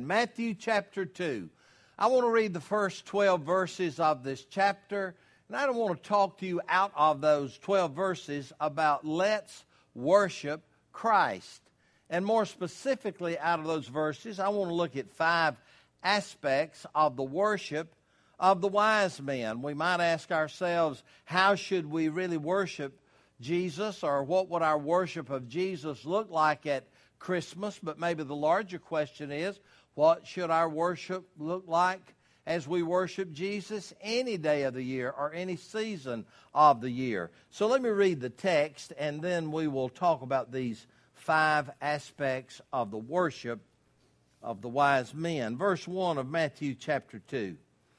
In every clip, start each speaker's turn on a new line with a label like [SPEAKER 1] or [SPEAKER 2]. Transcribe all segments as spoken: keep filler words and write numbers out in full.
[SPEAKER 1] Matthew chapter two. I want to read the first twelve verses of this chapter, and I don't want to talk to you out of those twelve verses about let's worship Christ. And more specifically out of those verses, I want to look at five aspects of the worship of the wise men. We might ask ourselves, how should we really worship Jesus, or what would our worship of Jesus look like at Christmas? But maybe the larger question is, what should our worship look like as we worship Jesus any day of the year or any season of the year? So let me read the text, and then we will talk about these five aspects of the worship of the wise men. Verse one of Matthew chapter two.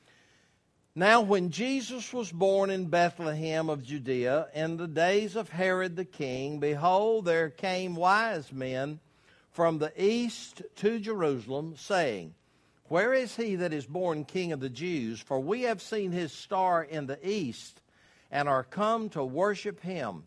[SPEAKER 1] Now when Jesus was born in Bethlehem of Judea in the days of Herod the king, behold, there came wise men from the east to Jerusalem, saying, Where is he that is born King of the Jews? For we have seen his star in the east, and are come to worship him.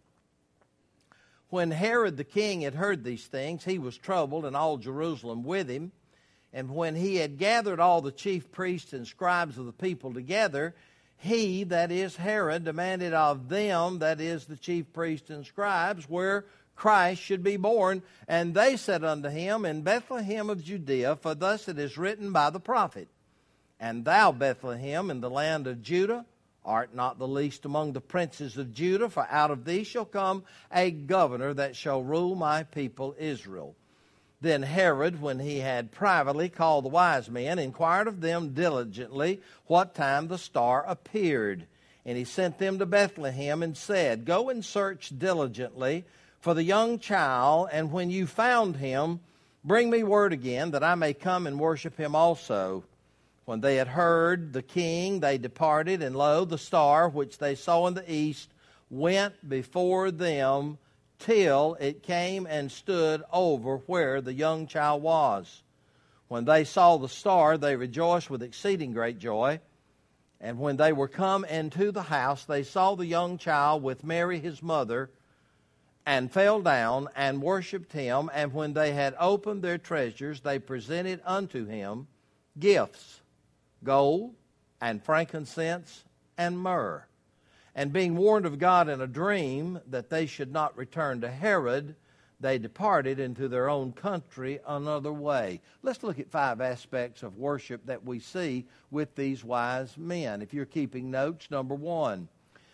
[SPEAKER 1] When Herod the king had heard these things, he was troubled, and all Jerusalem with him. And when he had gathered all the chief priests and scribes of the people together, he, that is Herod, demanded of them, that is the chief priests and scribes, where Christ should be born. And they said unto him, In Bethlehem of Judea, for thus it is written by the prophet, And thou, Bethlehem, in the land of Judah, art not the least among the princes of Judah, for out of thee shall come a governor that shall rule my people Israel. Then Herod, when he had privately called the wise men, inquired of them diligently what time the star appeared. And he sent them to Bethlehem and said, Go and search diligently for the young child, and when you found him, bring me word again, that I may come and worship him also. When they had heard the king, they departed, and lo, the star which they saw in the east went before them, till it came and stood over where the young child was. When they saw the star, they rejoiced with exceeding great joy. And when they were come into the house, they saw the young child with Mary his mother, and fell down and worshipped him. And when they had opened their treasures, they presented unto him gifts, gold, and frankincense, and myrrh. And being warned of God in a dream that they should not return to Herod, they departed into their own country another way. Let's look at five aspects of worship that we see with these wise men. If you're keeping notes, number one,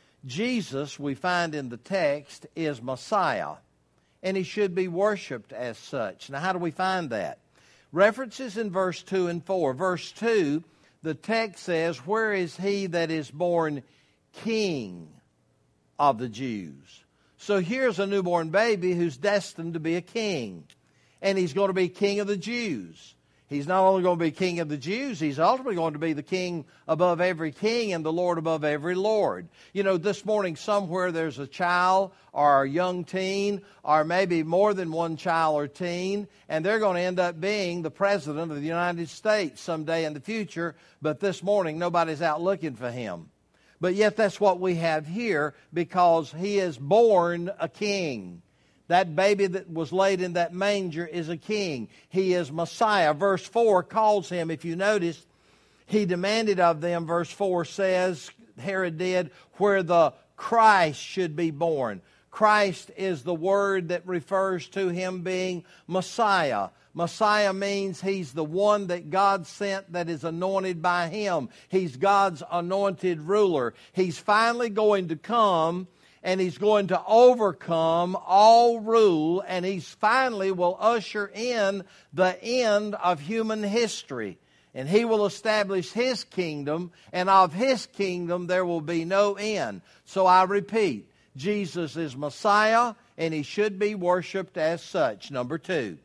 [SPEAKER 1] Jesus, we find in the text, is Messiah, and he should be worshiped as such. Now, how do we find that? References in verse two and four. Verse two, the text says, Where is he that is born King of the Jews? So here's a newborn baby who's destined to be a king. And he's going to be King of the Jews. He's not only going to be King of the Jews, he's ultimately going to be the King above every king and the Lord above every Lord. You know, this morning somewhere there's a child or a young teen, or maybe more than one child or teen, and they're going to end up being the President of the United States someday in the future, but this morning nobody's out looking for him. But yet that's what we have here, because he is born a king. That baby that was laid in that manger is a king. He is Messiah. Verse four calls him, if you notice, he demanded of them, verse four says, Herod did, where the Christ should be born. Christ is the word that refers to him being Messiah. Messiah means he's the one that God sent, that is anointed by him. He's God's anointed ruler. He's finally going to come, and he's going to overcome all rule, and he finally will usher in the end of human history. And he will establish his kingdom, and of his kingdom there will be no end. So I repeat, Jesus is Messiah, and he should be worshiped as such. Number two.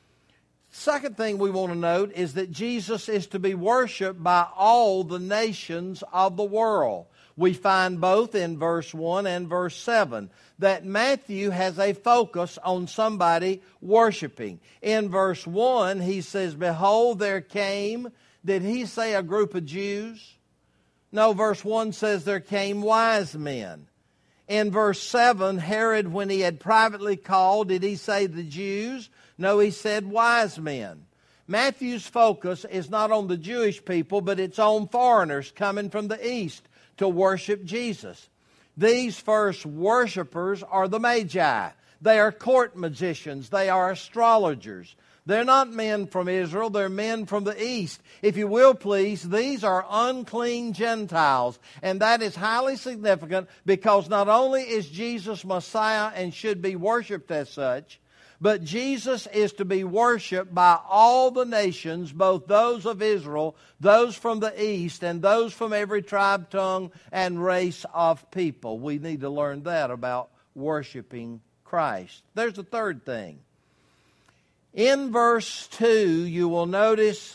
[SPEAKER 1] Second thing we want to note is that Jesus is to be worshiped by all the nations of the world. We find both in verse one and verse seven that Matthew has a focus on somebody worshiping. In verse one, he says, Behold, there came, did he say a group of Jews? No, verse one says there came wise men. In verse seven, Herod, when he had privately called, did he say the Jews? No, he said wise men. Matthew's focus is not on the Jewish people, but it's on foreigners coming from the east to worship Jesus. These first worshipers are the Magi. They are court magicians. They are astrologers. They're not men from Israel. They're men from the east. If you will, please, these are unclean Gentiles. And that is highly significant because not only is Jesus Messiah and should be worshiped as such, but Jesus is to be worshiped by all the nations, both those of Israel, those from the east, and those from every tribe, tongue, and race of people. We need to learn that about worshiping Christ. There's a third thing. In verse two, you will notice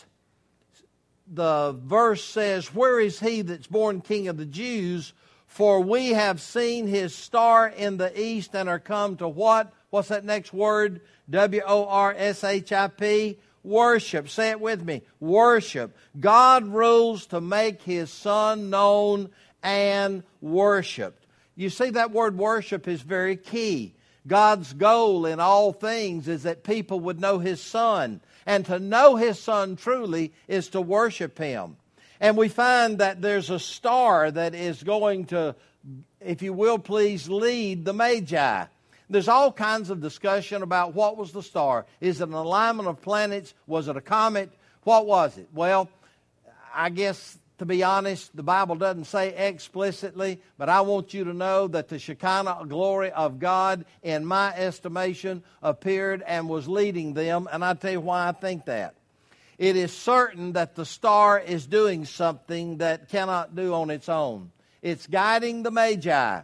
[SPEAKER 1] the verse says, "Where is he that's born King of the Jews? For we have seen his star in the east and are come to" what? What's that next word? W O R S H I P. Worship. Say it with me. Worship. God rules to make his Son known and worshiped. You see, that word worship is very key. God's goal in all things is that people would know his Son. And to know his Son truly is to worship him. And we find that there's a star that is going to, if you will please, lead the Magi. There's all kinds of discussion about what was the star. Is it an alignment of planets? Was it a comet? What was it? Well, I guess, to be honest, the Bible doesn't say explicitly, but I want you to know that the Shekinah glory of God, in my estimation, appeared and was leading them, and I'll tell you why I think that. It is certain that the star is doing something that cannot do on its own. It's guiding the Magi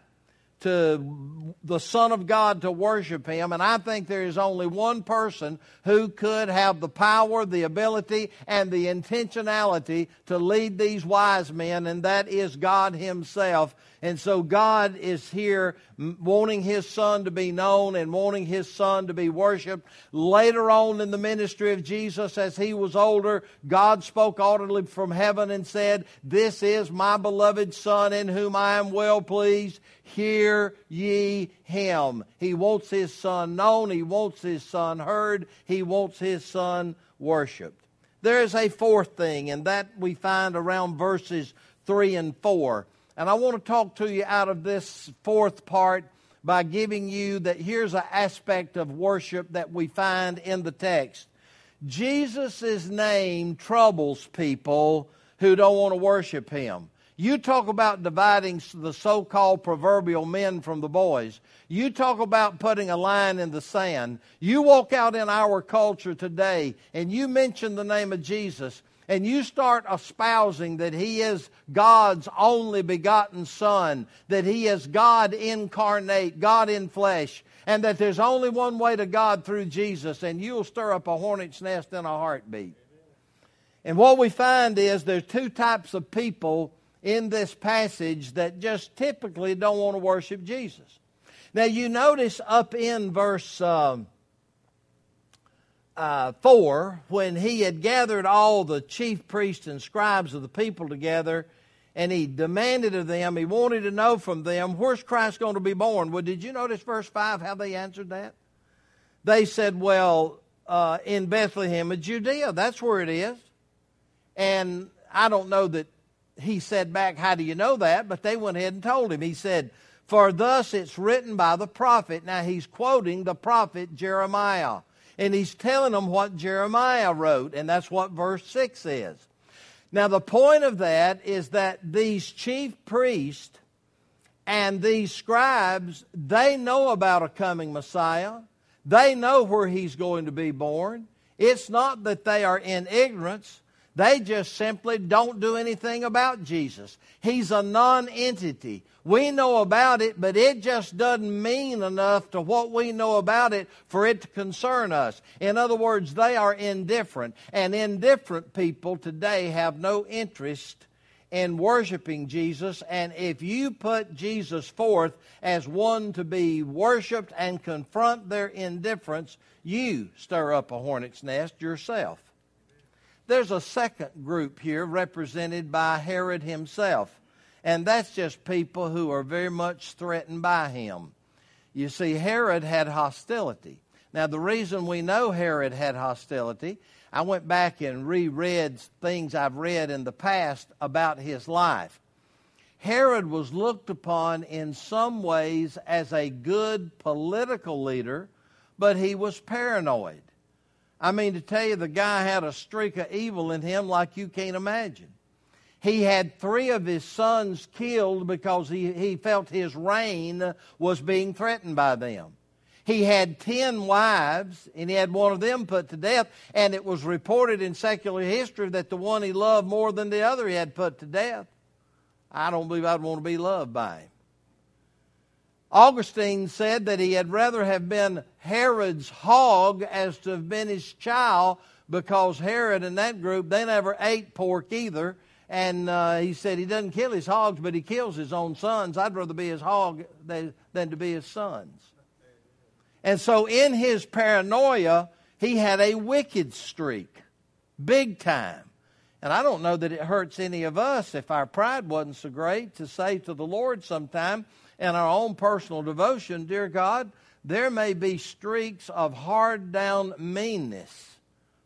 [SPEAKER 1] to the Son of God to worship him. And I think there is only one person who could have the power, the ability, and the intentionality to lead these wise men, and that is God himself. And so God is here wanting his Son to be known and wanting his Son to be worshiped. Later on in the ministry of Jesus, as he was older, God spoke audibly from heaven and said, "This is my beloved Son in whom I am well pleased. Hear ye him." He wants his Son known. He wants his Son heard. He wants his Son worshiped. There is a fourth thing, and that we find around verses three and four. And I want to talk to you out of this fourth part by giving you that here's an aspect of worship that we find in the text. Jesus' name troubles people who don't want to worship him. You talk about dividing the so-called proverbial men from the boys. You talk about putting a line in the sand. You walk out in our culture today and you mention the name of Jesus, and you start espousing that he is God's only begotten Son, that he is God incarnate, God in flesh, and that there's only one way to God through Jesus, and you'll stir up a hornet's nest in a heartbeat. And what we find is there's two types of people in this passage that just typically don't want to worship Jesus. Now you notice up in verse um, Uh, four, when he had gathered all the chief priests and scribes of the people together, and he demanded of them, he wanted to know from them, where's Christ going to be born? Well, did you notice verse five, how they answered that? They said, well, uh, in Bethlehem of Judea, that's where it is. And I don't know that he said back, how do you know that? But they went ahead and told him. He said, for thus it's written by the prophet. Now he's quoting the prophet Jeremiah. And he's telling them what Jeremiah wrote, and that's what verse six is. Now the point of that is that these chief priests and these scribes, they know about a coming Messiah. They know where he's going to be born. It's not that they are in ignorance. They just simply don't do anything about Jesus. He's a non-entity. We know about it, but it just doesn't mean enough to what we know about it for it to concern us. In other words, they are indifferent. And indifferent people today have no interest in worshiping Jesus. And if you put Jesus forth as one to be worshiped and confront their indifference, you stir up a hornet's nest yourself. There's a second group here represented by Herod himself. And that's just people who are very much threatened by him. You see, Herod had hostility. Now, the reason we know Herod had hostility, I went back and reread things I've read in the past about his life. Herod was looked upon in some ways as a good political leader, but he was paranoid. I mean, to tell you, the guy had a streak of evil in him like you can't imagine. He had three of his sons killed because he, he felt his reign was being threatened by them. He had ten wives, and he had one of them put to death, and it was reported in secular history that the one he loved more than the other he had put to death. I don't believe I'd want to be loved by him. Augustine said that he had rather have been Herod's hog as to have been his child, because Herod and that group, they never ate pork either. And uh, he said he doesn't kill his hogs, but he kills his own sons. I'd rather be his hog than, than to be his sons. And so in his paranoia, he had a wicked streak, big time. And I don't know that it hurts any of us if our pride wasn't so great to say to the Lord sometime in our own personal devotion, dear God, there may be streaks of hard down meanness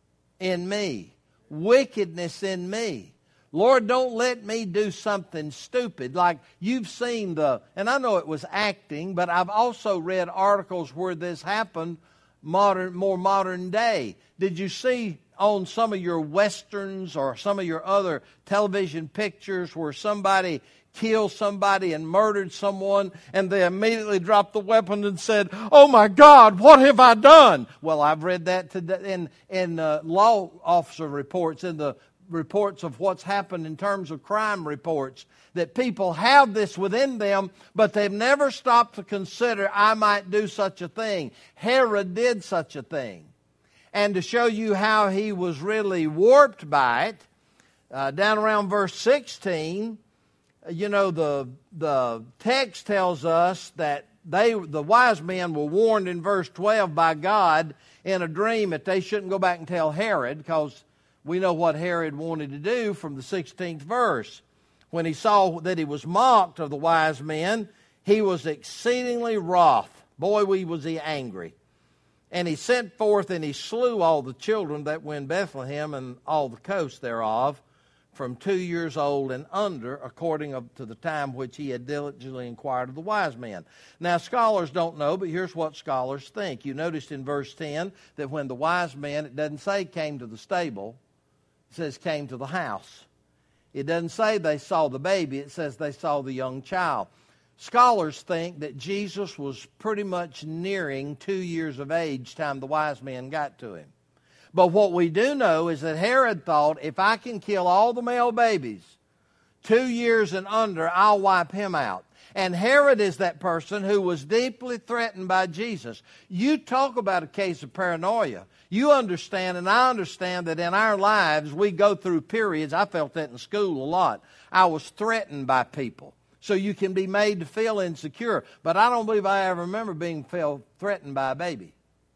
[SPEAKER 1] in me, wickedness in me. Lord, don't let me do something stupid. Like you've seen the, and I know it was acting, but I've also read articles where this happened modern, more modern day. Did you see on some of your westerns or some of your other television pictures where somebody killed somebody and murdered someone, and they immediately dropped the weapon and said, "Oh my God, what have I done?" Well, I've read that today in, in uh, law officer reports, in the reports of what's happened in terms of crime reports, that people have this within them, but they've never stopped to consider, I might do such a thing. Herod did such a thing. And to show you how he was really warped by it, uh, down around verse sixteen, you know, the the text tells us that they, the wise men were warned in verse twelve by God in a dream that they shouldn't go back and tell Herod, because we know what Herod wanted to do from the sixteenth verse. When he saw that he was mocked of the wise men, he was exceedingly wroth. Boy, we was he angry. And he sent forth and he slew all the children that were in Bethlehem and all the coast thereof, from two years old and under, according to the time which he had diligently inquired of the wise men. Now, scholars don't know, but here's what scholars think. You noticed in verse ten that when the wise men, it doesn't say came to the stable, it says came to the house. It doesn't say they saw the baby, it says they saw the young child. Scholars think that Jesus was pretty much nearing two years of age time the wise men got to him. But what we do know is that Herod thought, if I can kill all the male babies, two years and under, I'll wipe him out. And Herod is that person who was deeply threatened by Jesus. You talk about a case of paranoia. You understand, and I understand, that in our lives we go through periods. I felt that in school a lot. I was threatened by people. So you can be made to feel insecure. But I don't believe I ever remember being felt threatened by a baby.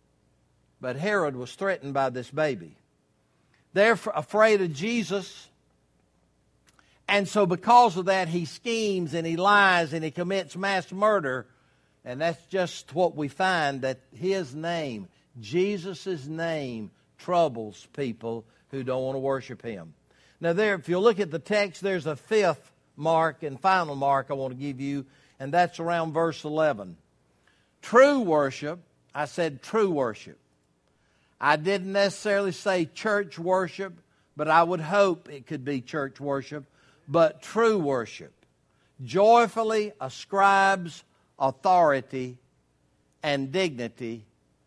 [SPEAKER 1] But Herod was threatened by this baby. They're afraid of Jesus. And so because of that, he schemes and he lies and he commits mass murder. And that's just what we find, that his name, Jesus' name, troubles people who don't want to worship him. Now there, if you look at the text, there's a fifth mark and final mark I want to give you, and that's around verse eleven. True worship, I said true worship. I didn't necessarily say church worship, but I would hope it could be church worship. But true worship joyfully ascribes authority and dignity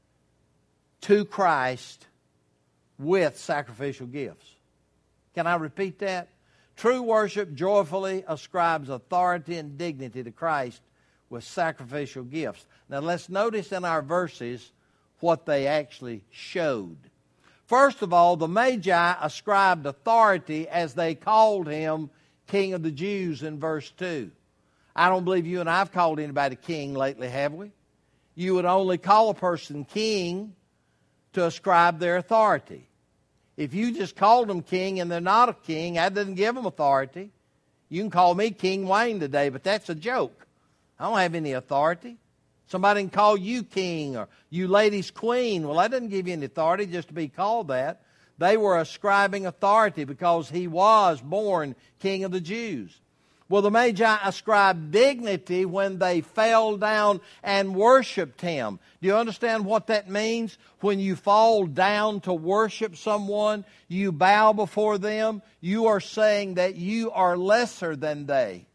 [SPEAKER 1] to Christ with sacrificial gifts. Can I repeat that? True worship joyfully ascribes authority and dignity to Christ with sacrificial gifts. Now let's notice in our verses what they actually showed. First of all, the Magi ascribed authority as they called him King of the Jews in verse two. I don't believe you and I have called anybody king lately, have we? You would only call a person king to ascribe their authority. If you just called them king and they're not a king, that doesn't give them authority. You can call me King Wayne today, but that's a joke. I don't have any authority. Somebody can call you king or you ladies queen. Well, that doesn't give you any authority just to be called that. They were ascribing authority because he was born King of the Jews. Well, the Magi ascribed dignity when they fell down and worshiped him. Do you understand what that means? When you fall down to worship someone, you bow before them, you are saying that you are lesser than they.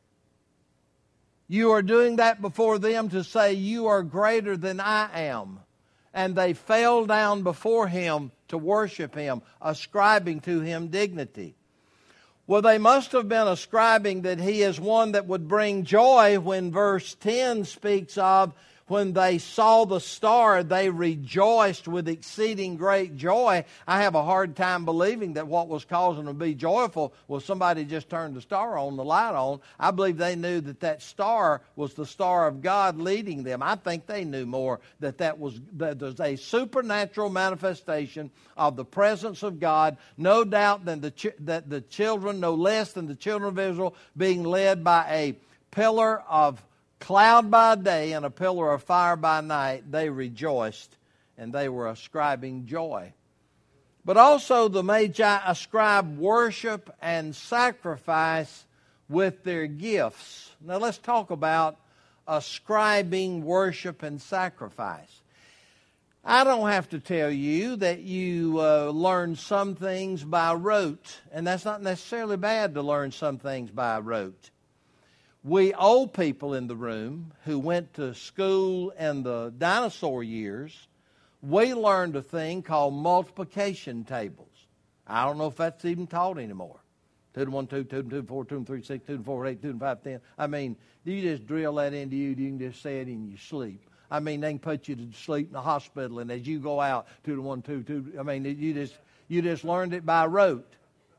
[SPEAKER 1] You are doing that before them to say you are greater than I am. And they fell down before him to worship him, ascribing to him dignity. Well, they must have been ascribing that he is one that would bring joy when verse ten speaks of when they saw the star, they rejoiced with exceeding great joy. I have a hard time believing that what was causing them to be joyful was somebody just turned the star on, the light on. I believe they knew that that star was the star of God leading them. I think they knew more that that was, that there's a supernatural manifestation of the presence of God, no doubt than the ch- that the children, no less than the children of Israel, being led by a pillar of cloud by day and a pillar of fire by night, they rejoiced and they were ascribing joy. But also the Magi ascribed worship and sacrifice with their gifts. Now let's talk about ascribing worship and sacrifice. I don't have to tell you that you uh, learn some things by rote, and that's not necessarily bad to learn some things by rote. We old people in the room who went to school in the dinosaur years, we learned a thing called multiplication tables. I don't know if that's even taught anymore. Two to one, two, two to two, four, two and three, six, two and four, eight, two and five, ten. I mean, you just drill that into you, you can just say it in your sleep. I mean, they can put you to sleep in the hospital, and as you go out, two to one, two, two. I mean, you just you just learned it by rote.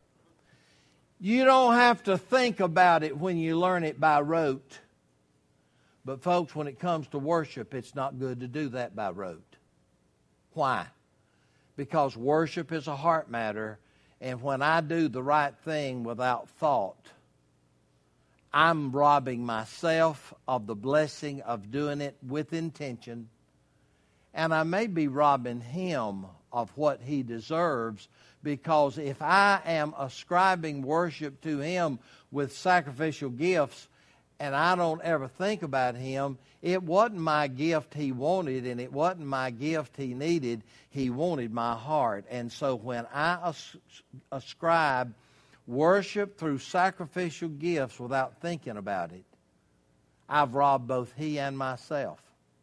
[SPEAKER 1] You don't have to think about it when you learn it by rote. But folks, when it comes to worship, it's not good to do that by rote. Why? Because worship is a heart matter, and when I do the right thing without thought, I'm robbing myself of the blessing of doing it with intention, and I may be robbing him of what he deserves, because if I am ascribing worship to him with sacrificial gifts and I don't ever think about him, it wasn't my gift he wanted and it wasn't my gift he needed. He wanted my heart. And so when I as- ascribe worship through sacrificial gifts without thinking about it, I've robbed both he and myself.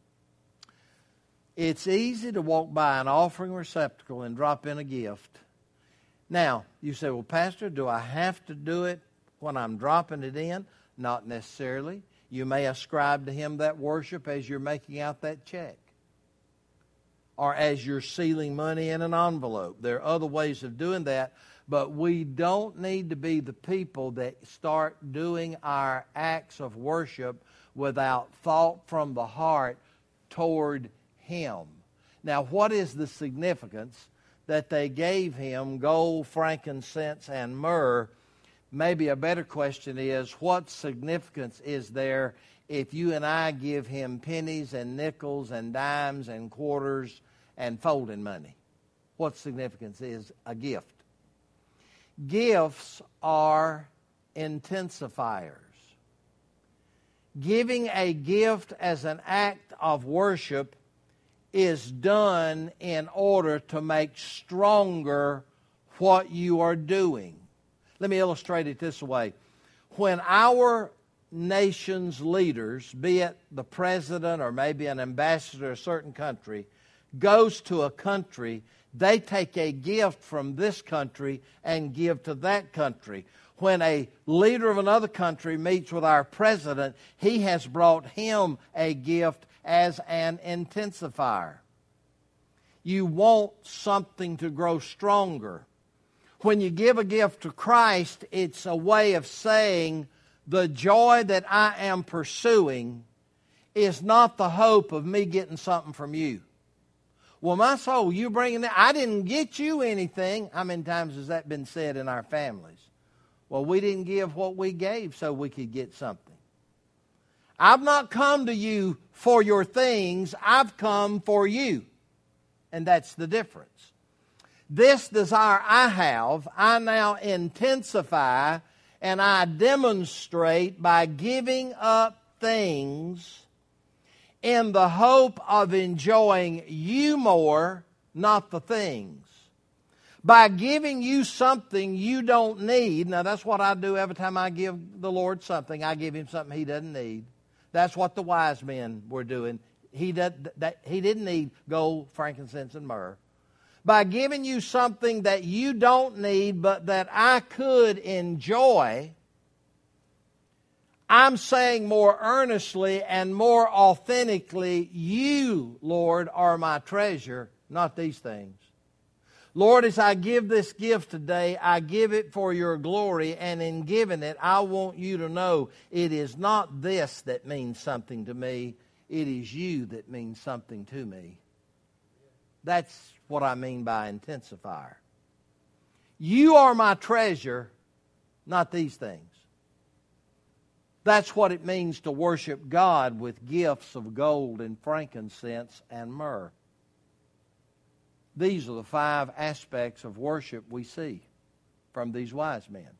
[SPEAKER 1] It's easy to walk by an offering receptacle and drop in a gift. Now, you say, well, Pastor, do I have to do it when I'm dropping it in? Not necessarily. You may ascribe to him that worship as you're making out that check, or as you're sealing money in an envelope. There are other ways of doing that, but we don't need to be the people that start doing our acts of worship without thought from the heart toward him. Now, what is the significance that they gave him gold, frankincense, and myrrh? Maybe a better question is, what significance is there if you and I give him pennies and nickels and dimes and quarters and folding money? What significance is a gift? Gifts are intensifiers. Giving a gift as an act of worship is done in order to make stronger what you are doing. Let me illustrate it this way. When our nation's leaders, be it the president or maybe an ambassador of a certain country, goes to a country, they take a gift from this country and give to that country. When a leader of another country meets with our president, he has brought him a gift as an intensifier. You want something to grow stronger. When you give a gift to Christ, it's a way of saying the joy that I am pursuing is not the hope of me getting something from you. Well, my soul, you bringing that, I didn't get you anything. How many times has that been said in our families? Well, we didn't give what we gave so we could get something. I've not come to you for your things. I've come for you. And that's the difference. This desire I have, I now intensify and I demonstrate by giving up things in the hope of enjoying you more, not the things. By giving you something you don't need. Now that's what I do every time I give the Lord something. I give Him something He doesn't need. That's what the wise men were doing. He, did, that, he didn't need gold, frankincense, and myrrh. By giving you something that you don't need but that I could enjoy, I'm saying more earnestly and more authentically, you, Lord, are my treasure, not these things. Lord, as I give this gift today, I give it for your glory, and in giving it, I want you to know it is not this that means something to me, it is you that means something to me. That's what I mean by intensifier. You are my treasure, not these things. That's what it means to worship God with gifts of gold and frankincense and myrrh. These are the five aspects of worship we see from these wise men.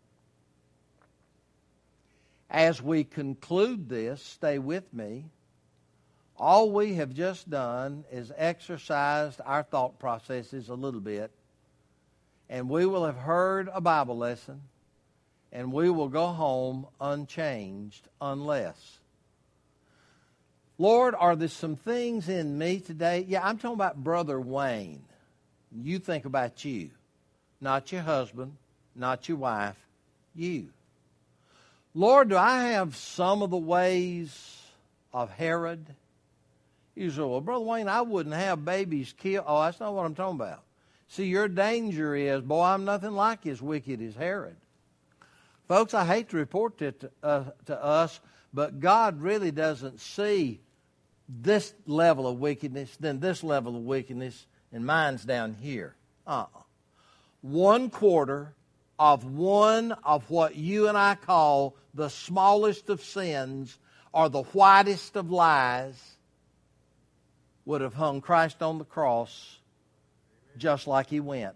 [SPEAKER 1] As we conclude this, stay with me. All we have just done is exercised our thought processes a little bit, and we will have heard a Bible lesson, and we will go home unchanged unless. Lord, are there some things in me today? Yeah, I'm talking about Brother Wayne. You think about you, not your husband, not your wife, you. Lord, do I have some of the ways of Herod? You say, well, Brother Wayne, I wouldn't have babies killed. Oh, that's not what I'm talking about. See, your danger is, boy, I'm nothing like as wicked as Herod. Folks, I hate to report it to, uh, to us, but God really doesn't see this level of wickedness, then this level of wickedness, and mine's down here. Uh-uh. One quarter of one of what you and I call the smallest of sins or the whitest of lies would have hung Christ on the cross just like He went.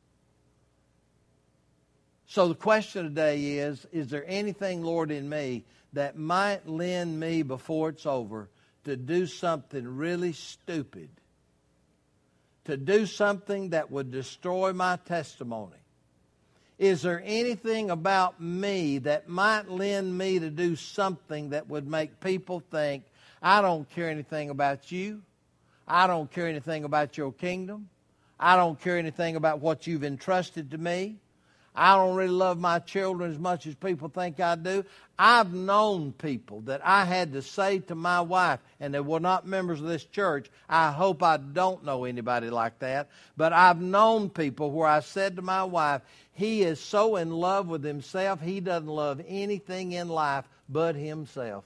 [SPEAKER 1] So the question today is, is there anything, Lord, in me that might lend me before it's over to do something really stupid? To do something that would destroy my testimony? Is there anything about me that might lend me to do something that would make people think, I don't care anything about you. I don't care anything about your kingdom. I don't care anything about what you've entrusted to me. I don't really love my children as much as people think I do. I've known people that I had to say to my wife, and they were not members of this church. I hope I don't know anybody like that. But I've known people where I said to my wife, he is so in love with himself, he doesn't love anything in life but himself.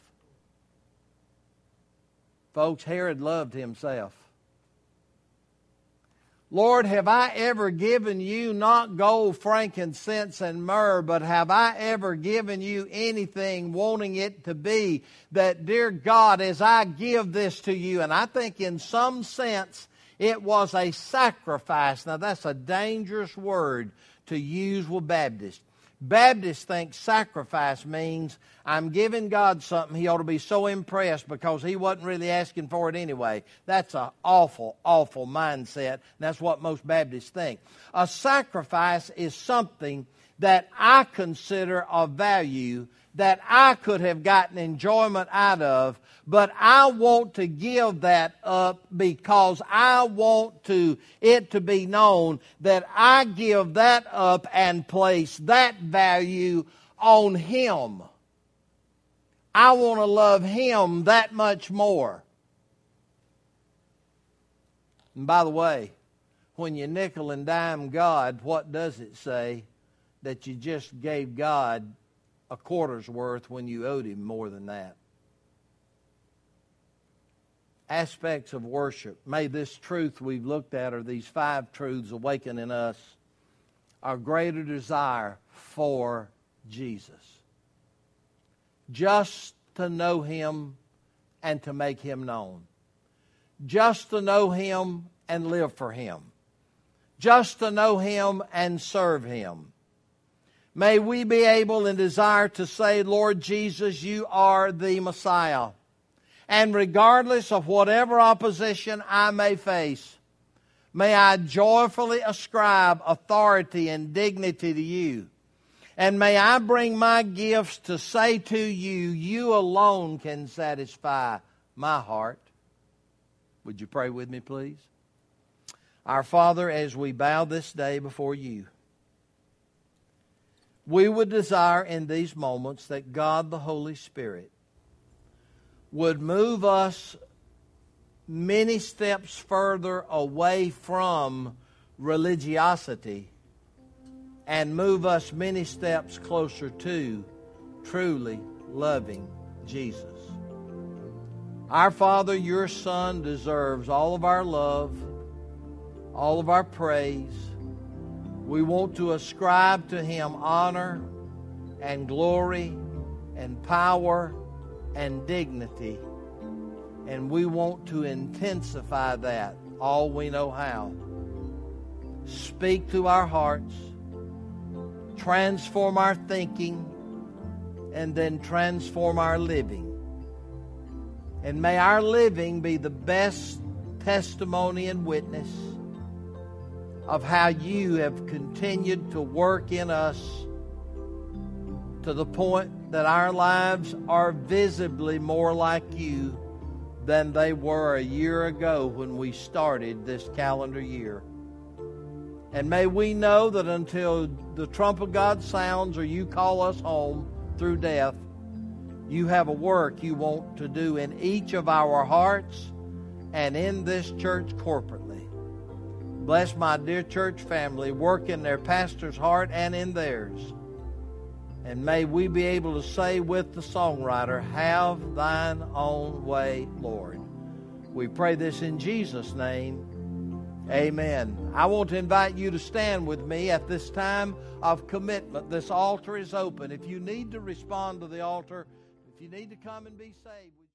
[SPEAKER 1] Folks, Herod loved himself. Lord, have I ever given you not gold, frankincense, and myrrh, but have I ever given you anything wanting it to be that, dear God, as I give this to you, and I think in some sense it was a sacrifice. Now that's a dangerous word to use with Baptists. Baptists think sacrifice means I'm giving God something. He ought to be so impressed because He wasn't really asking for it anyway. That's an awful, awful mindset. That's what most Baptists think. A sacrifice is something that I consider of value, that I could have gotten enjoyment out of, but I want to give that up because I want to it to be known that I give that up and place that value on Him. I want to love Him that much more. And by the way, when you nickel and dime God, what does it say? That you just gave God a quarter's worth when you owed Him more than that. Aspects of worship. May this truth we've looked at, or these five truths, awaken in us our greater desire for Jesus. Just to know Him and to make Him known. Just to know Him and live for Him. just to know Him and serve Him. May we be able and desire to say, Lord Jesus, You are the Messiah. And regardless of whatever opposition I may face, may I joyfully ascribe authority and dignity to You. And may I bring my gifts to say to You, You alone can satisfy my heart. Would you pray with me, please? Our Father, as we bow this day before You, we would desire in these moments that God the Holy Spirit would move us many steps further away from religiosity and move us many steps closer to truly loving Jesus. Our Father, Your Son deserves all of our love, all of our praise. We want to ascribe to Him honor and glory and power and dignity. And we want to intensify that all we know how. Speak to our hearts, transform our thinking, and then transform our living. And may our living be the best testimony and witness of how You have continued to work in us to the point that our lives are visibly more like You than they were a year ago when we started this calendar year. And may we know that until the trump of God sounds or You call us home through death, You have a work You want to do in each of our hearts and in this church corporately. Bless my dear church family, work in their pastor's heart and in theirs. And may we be able to say with the songwriter, have Thine own way, Lord. We pray this in Jesus' name. Amen. I want to invite you to stand with me at this time of commitment. This altar is open. If you need to respond to the altar, if you need to come and be saved.